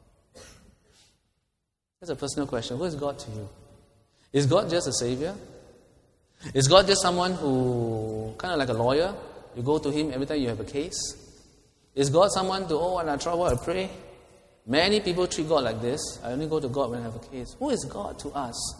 That's a personal question. Who is God to you? Is God just a savior? Is God just someone who, kind of like a lawyer, you go to him every time you have a case? Is God someone to, when I trouble, I pray? Many people treat God like this. I only go to God when I have a case. Who is God to us?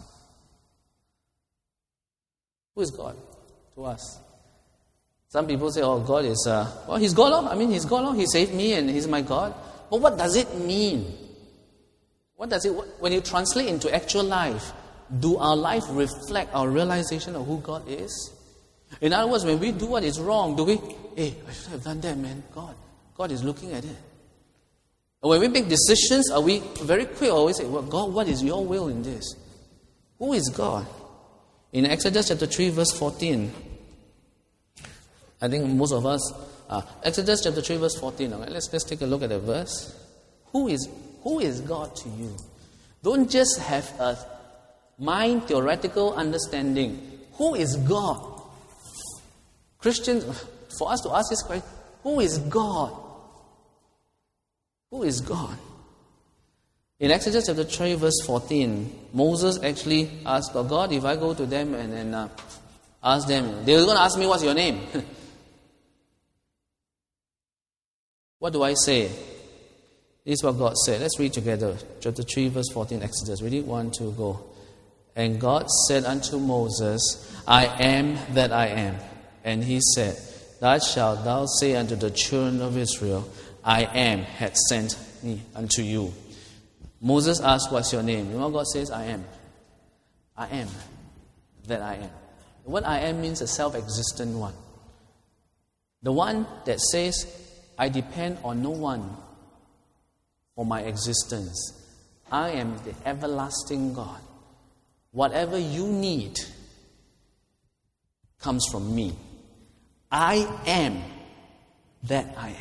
Who is God to us? Some people say, God is, He's God. He's God. He saved me and He's my God. But what does it mean? When you translate into actual life, do our life reflect our realization of who God is? In other words, when we do what is wrong, do we, I should have done that, man. God is looking at it. And when we make decisions, are we very quick or always say, God, what is your will in this? Who is God? In Exodus chapter 3, verse 14, I think most of us, Exodus chapter 3, verse 14, let's take a look at the verse. Who is God to you? Don't just have a mind theoretical understanding. Who is God? Christians, for us to ask this question, who is God? Who is God? In Exodus chapter 3, verse 14, Moses actually asked God, if I go to them and ask them, they were going to ask me, what's your name? What do I say? This is what God said. Let's read together. Chapter 3, verse 14, Exodus. Ready? 1, 2, go. And God said unto Moses, I am that I am. And he said, Thus shalt thou say unto the children of Israel, I am hath sent me unto you. Moses asked, what's your name? You know what God says? I am. I am that I am. What I am means a self-existent one. The one that says, I depend on no one for my existence. I am the everlasting God. Whatever you need comes from me. I am that I am.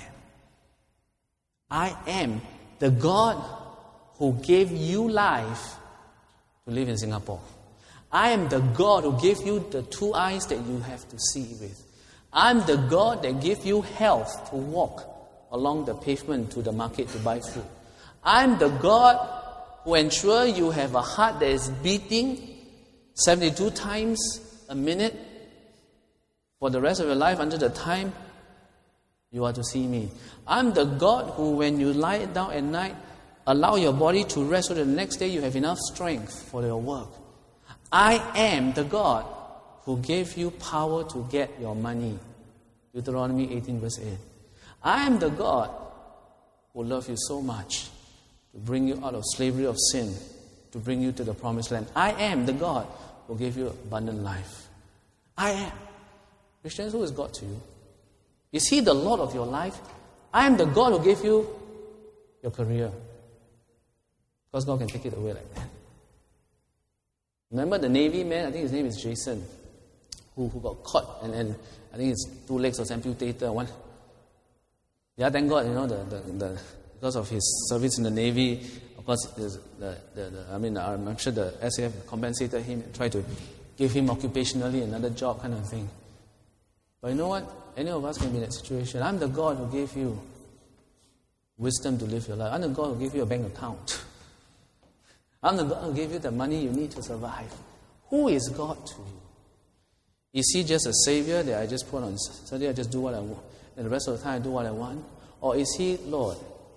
I am the God who gave you life to live in Singapore. I am the God who gave you the 2 eyes that you have to see with. I'm the God that gave you health to walk along the pavement to the market to buy food. I'm the God who ensure you have a heart that is beating 72 times a minute for the rest of your life until the time you are to see me. I'm the God who, when you lie down at night, allow your body to rest so that the next day you have enough strength for your work. I am the God who gave you power to get your money. Deuteronomy 18 verse 8. I am the God who loves you so much to bring you out of slavery of sin, to bring you to the promised land. I am the God who gave you abundant life. I am. Christians, who is God to you? Is He the Lord of your life? I am the God who gave you your career. Because God can take it away like that. Remember the Navy man, I think his name is Jason, who got caught and I think his 2 legs was amputated. Yeah, thank God, the because of his service in the Navy, of course, I'm sure the SAF compensated him, tried to give him occupationally another job kind of thing. But you know what? Any of us can be in that situation. I'm the God who gave you wisdom to live your life. I'm the God who gave you a bank account. I'm the God who gave you the money you need to survive. Who is God to you? Is he just a savior that I just put on Sunday, I just do what I want, and the rest of the time I do what I want? Or is he Lord?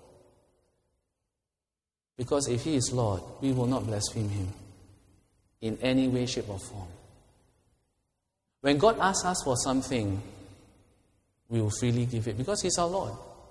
Because if he is Lord, we will not blaspheme him in any way, shape, or form. When God asks us for something, we will freely give it because he's our Lord.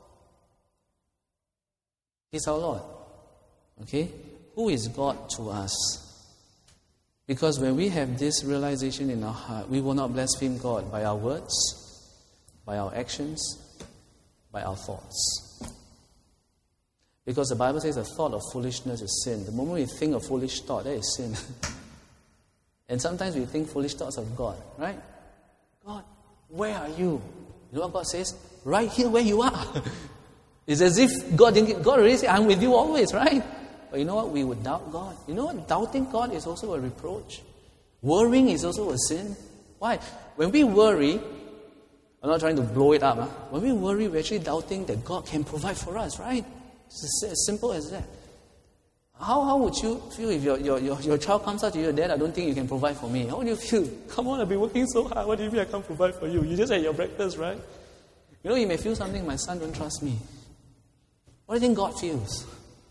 He's our Lord. Okay? Who is God to us? Because when we have this realization in our heart, we will not blaspheme God by our words, by our actions, by our thoughts. Because the Bible says the thought of foolishness is sin. The moment we think of foolish thought, that is sin. And sometimes we think foolish thoughts of God, right? God, where are you? You know what God says? Right here where you are. It's as if God already said, I'm with you always, right? But you know what? We would doubt God. You know what? Doubting God is also a reproach. Worrying is also a sin. Why? When we worry, I'm not trying to blow it up. When we worry, we're actually doubting that God can provide for us, right? It's as simple as that. How would you feel if your child comes out to you, Dad, I don't think you can provide for me? How would you feel? Come on, I've been working so hard. What do you mean I can't provide for you? You just had your breakfast, right? You know, you may feel something, my son don't trust me. What do you think God feels?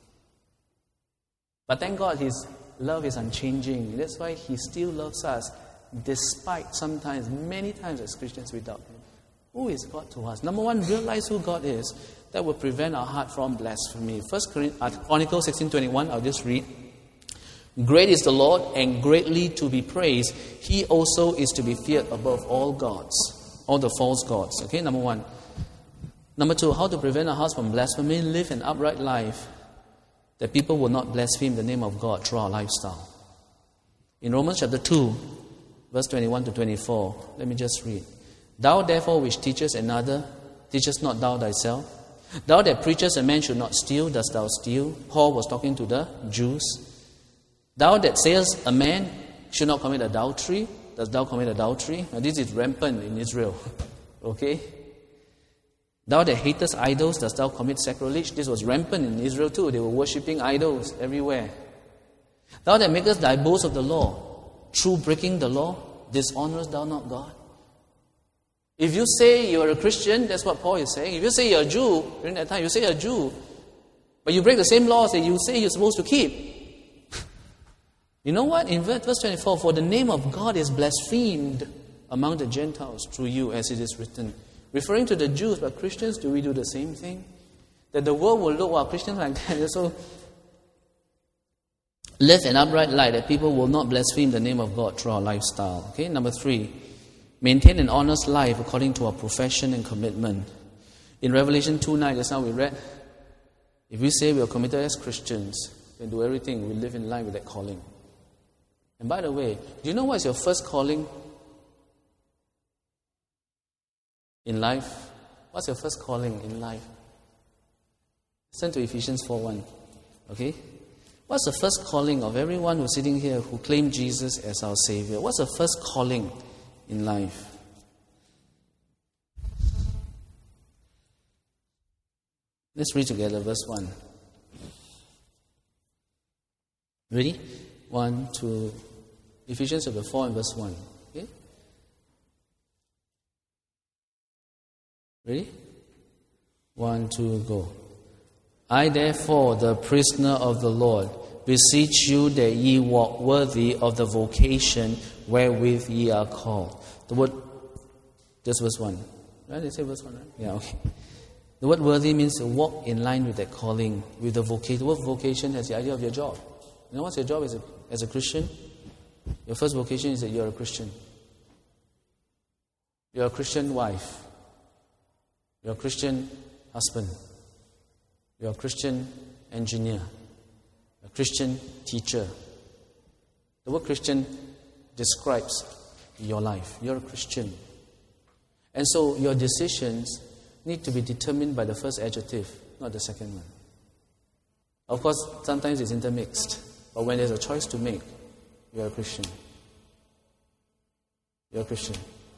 But thank God his love is unchanging. That's why he still loves us, despite sometimes, many times as Christians we doubt him. Who is God to us? Number one, realize who God is. That will prevent our heart from blasphemy. 1 Chronicles 16:21, I'll just read. Great is the Lord and greatly to be praised. He also is to be feared above all gods, all the false gods. Okay, number one. Number two, how to prevent our hearts from blasphemy. Live an upright life that people will not blaspheme the name of God through our lifestyle. In Romans chapter 2, verse 21 to 24, let me just read. Thou therefore which teachest another, teachest not thou thyself? Thou that preachest a man should not steal, dost thou steal? Paul was talking to the Jews. Thou that sayest a man should not commit adultery, dost thou commit adultery? Now this is rampant in Israel. Okay? Thou that hatest idols, dost thou commit sacrilege? This was rampant in Israel too. They were worshipping idols everywhere. Thou that makest thy boast of the law, through breaking the law, dishonorest thou not God? If you say you are a Christian, that's what Paul is saying. If you say you're a Jew, during that time you say you're a Jew, but you break the same laws that you say you're supposed to keep. You know what? In verse 24, for the name of God is blasphemed among the Gentiles through you, as it is written. Referring to the Jews, but Christians, do we do the same thing? That the world will look, well, Christians like that. So live an upright life that people will not blaspheme the name of God through our lifestyle. Okay, number 3, maintain an honest life according to our profession and commitment. In Revelation 2:9, just now we read, if we say we are committed as Christians, we do everything, we live in line with that calling. And by the way, do you know what is your first calling in life? What's your first calling in life? Listen to Ephesians 4:1. Okay? What's the first calling of everyone who's sitting here who claim Jesus as our Savior? What's the first calling in life? Let's read together verse 1. Ready? 1, 2, Ephesians chapter 4 and verse 1. Okay? Ready? 1, 2, go. I therefore, the prisoner of the Lord, beseech you that ye walk worthy of the vocation wherewith ye are called. The word, just verse 1. Right? They say verse 1, right? Yeah, okay. The word worthy means to walk in line with that calling, with the vocation. The word vocation has the idea of your job. You know what's your job as a Christian? Your first vocation is that you're a Christian. You're a Christian wife. You're a Christian husband. You're a Christian engineer. A Christian teacher. The word Christian describes your life. You're a Christian. And so your decisions need to be determined by the first adjective, not the second one. Of course, sometimes it's intermixed. But when there's a choice to make, you're a Christian. You're a Christian.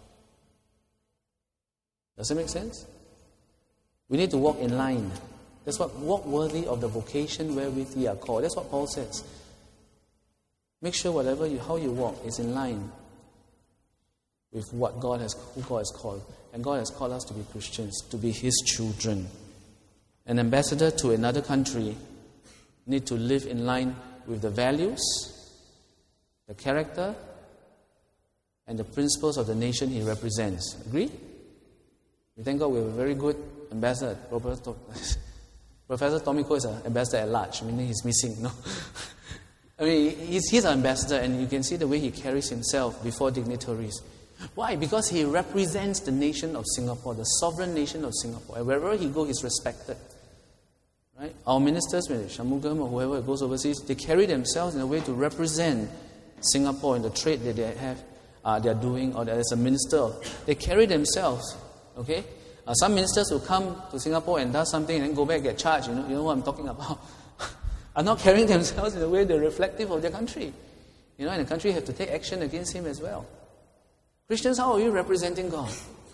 Does it make sense? We need to walk in line. That's what, walk worthy of the vocation wherewith ye are called. That's what Paul says. Make sure how you walk is in line with who God has called. And God has called us to be Christians, to be His children. An ambassador to another country need to live in line with the values, the character, and the principles of the nation he represents. Agree? We thank God we have a very good ambassador. Professor Tomiko is an ambassador at large, meaning he's missing. No, I mean, he's an ambassador, and you can see the way he carries himself before dignitaries. Why? Because he represents the nation of Singapore, the sovereign nation of Singapore. And wherever he goes, he's respected. Right? Our ministers, Shamugam or whoever goes overseas, they carry themselves in a way to represent Singapore in the trade that they have, they are doing, or as a minister. They carry themselves. Okay? Some ministers will come to Singapore and does something and then go back and get charged. You know what I'm talking about? Are not carrying themselves in a way they're reflective of their country. And the country have to take action against him as well. Christians, how are you representing God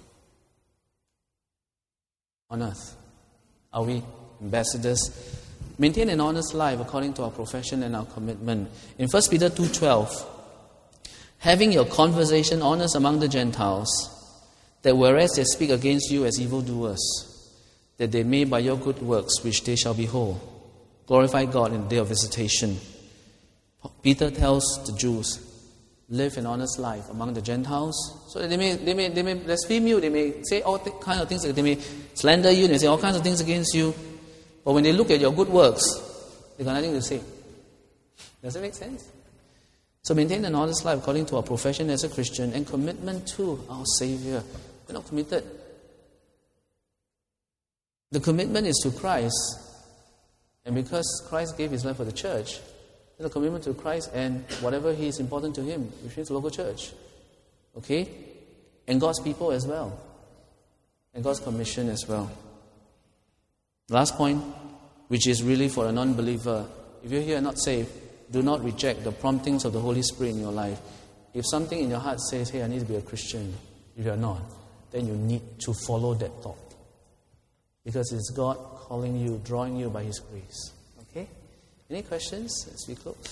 on earth? Are we ambassadors? Maintain an honest life according to our profession and our commitment. In 1 Peter 2:12, having your conversation honest among the Gentiles, that whereas they speak against you as evildoers, that they may by your good works, which they shall behold, glorify God in the day of visitation. Peter tells the Jews, live an honest life among the Gentiles, so that they may blaspheme you, they may say all kinds of things, they may slander you, they may say all kinds of things against you. But when they look at your good works, they got nothing to say. Does it make sense? So maintain an honest life according to our profession as a Christian and commitment to our Savior. We're not committed. The commitment is to Christ. And because Christ gave His life for the church, there's a commitment to Christ and whatever He is important to Him, which means local church. Okay? And God's people as well. And God's commission as well. Last point, which is really for a non-believer. If you're here and not saved, do not reject the promptings of the Holy Spirit in your life. If something in your heart says, hey, I need to be a Christian, if you're not, then you need to follow that thought. Because it's God calling you, drawing you by His grace. Okay? Any questions as we close?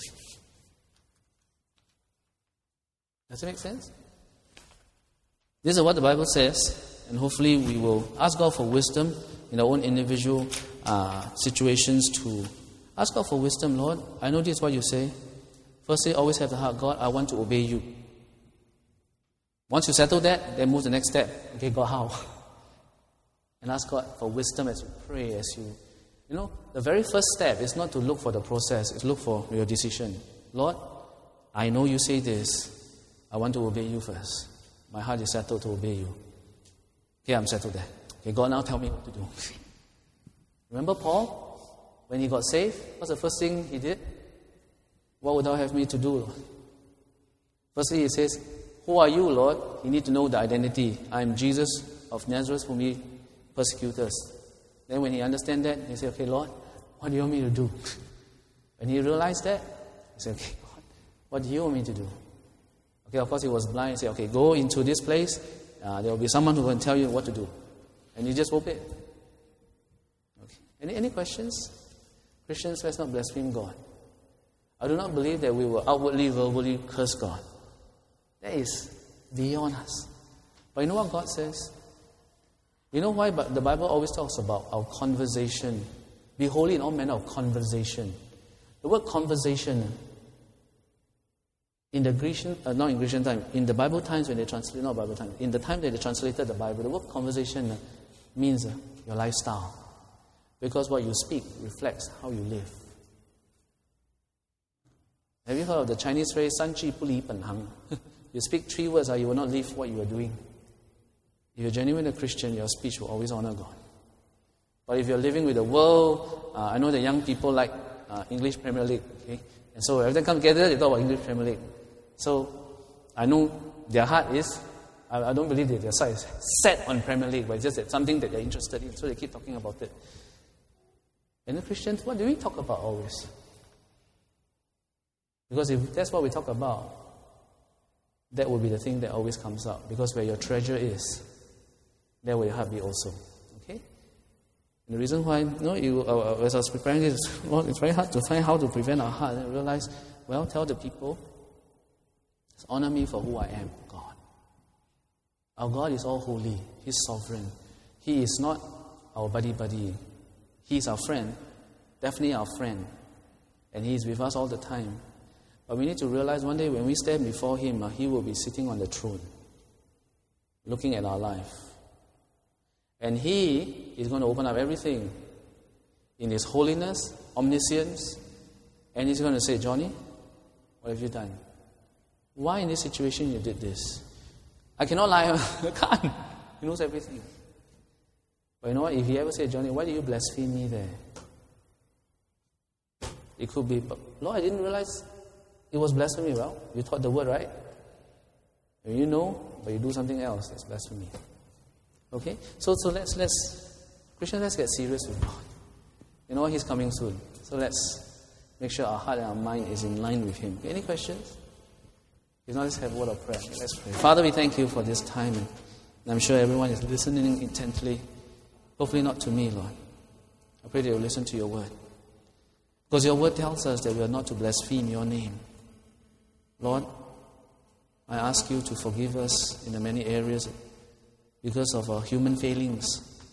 Does it make sense? This is what the Bible says, and hopefully we will ask God for wisdom in our own individual situations to ask God for wisdom. Lord, I know this is what you say. Firstly, always have the heart, God, I want to obey you. Once you settle that, then move to the next step. Okay, God, how? And ask God for wisdom as you pray, as you the very first step is not to look for the process, it's look for your decision. Lord, I know you say this. I want to obey you first. My heart is settled to obey you. Okay, I'm settled there. Okay, God, now tell me what to do. Remember Paul? When he got saved, what's the first thing he did? What would thou have me to do, Lord? Firstly, he says, who are you, Lord? You need to know the identity. I am Jesus of Nazareth whom ye persecutors. Then when he understands that, he says, okay, Lord, what do you want me to do? When he realized that, he said, okay, God, what do you want me to do? Okay, of course he was blind. He said, okay, go into this place. There will be someone who will tell you what to do. And you just obey. Okay. Any questions? Christians, let's not blaspheme God. I do not believe that we will outwardly, verbally curse God. That is beyond us. But you know what God says? You know why the Bible always talks about our conversation. Be holy in all manner of conversation. The word conversation, in the Grecian, not in Grecian time, in the Bible times when they translate, not Bible time, in the time that they translated the Bible, the word conversation means your lifestyle. Because what you speak reflects how you live. Have you heard of the Chinese phrase, 三句不离本行? You speak 3 words, you will not live what you are doing. If you're genuine a Christian, your speech will always honor God. But if you're living with the world, I know the young people like English Premier League, okay? And so every time they come together, they talk about English Premier League. So I know their heart is I don't believe that their site is set on Premier League, but it's just that something that they're interested in, so they keep talking about it. And the Christians, what do we talk about always? Because if that's what we talk about, that will be the thing that always comes out. Because where your treasure is, there will your heart be also. Okay? And the reason why, as I was preparing this, it's very hard to find how to prevent our heart. And I realized, tell the people, honor me for who I am, God. Our God is all holy. He's sovereign. He is not our buddy. He is our friend, definitely our friend. And He is with us all the time. But we need to realize one day when we stand before Him, He will be sitting on the throne, looking at our life. And He is going to open up everything in His holiness, omniscience, and He's going to say, Johnny, what have you done? Why in this situation you did this? I cannot lie. I can't. He knows everything. But you know what? If He ever said, Johnny, why did you blaspheme me there? It could be, Lord, I didn't realize it was blasphemy. Well, you taught the word, right? And you know, but you do something else. That's blasphemy. Okay? So let's Christians, let's get serious with God. You know what? He's coming soon. So let's make sure our heart and our mind is in line with Him. Any questions? If not, let's have a word of prayer. Let's pray. Father, we thank You for this time. And I'm sure everyone is listening intently. Hopefully not to me, Lord. I pray they will listen to Your word. Because Your word tells us that we are not to blaspheme Your name. Lord, I ask You to forgive us in the many areas because of our human failings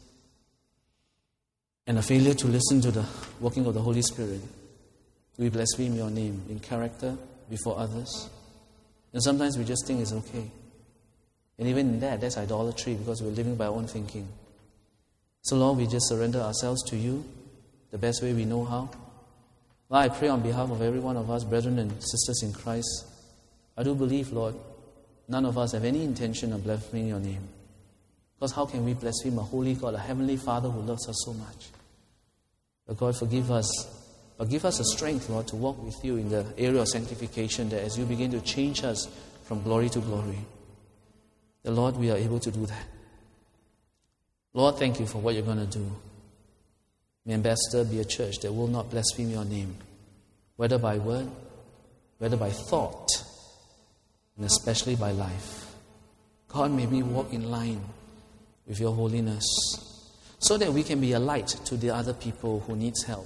and a failure to listen to the working of the Holy Spirit. We blaspheme Your name in character before others. And sometimes we just think it's okay. And even in that's idolatry because we're living by our own thinking. So Lord, we just surrender ourselves to You the best way we know how. Lord, I pray on behalf of every one of us, brethren and sisters in Christ. I do believe, Lord, none of us have any intention of blaspheming Your name. Because how can we blaspheme a holy God, a heavenly Father who loves us so much? But God, forgive us. But give us the strength, Lord, to walk with You in the area of sanctification, that as You begin to change us from glory to glory, the Lord, we are able to do that. Lord, thank You for what You're going to do. May Ambassador be a church that will not blaspheme Your name, whether by word, whether by thought, and especially by life. God, may we walk in line with Your holiness so that we can be a light to the other people who needs help.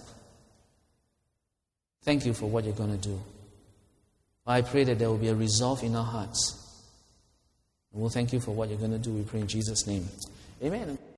Thank You for what You're going to do. I pray that there will be a resolve in our hearts. And we'll thank You for what You're going to do. We pray in Jesus' name. Amen.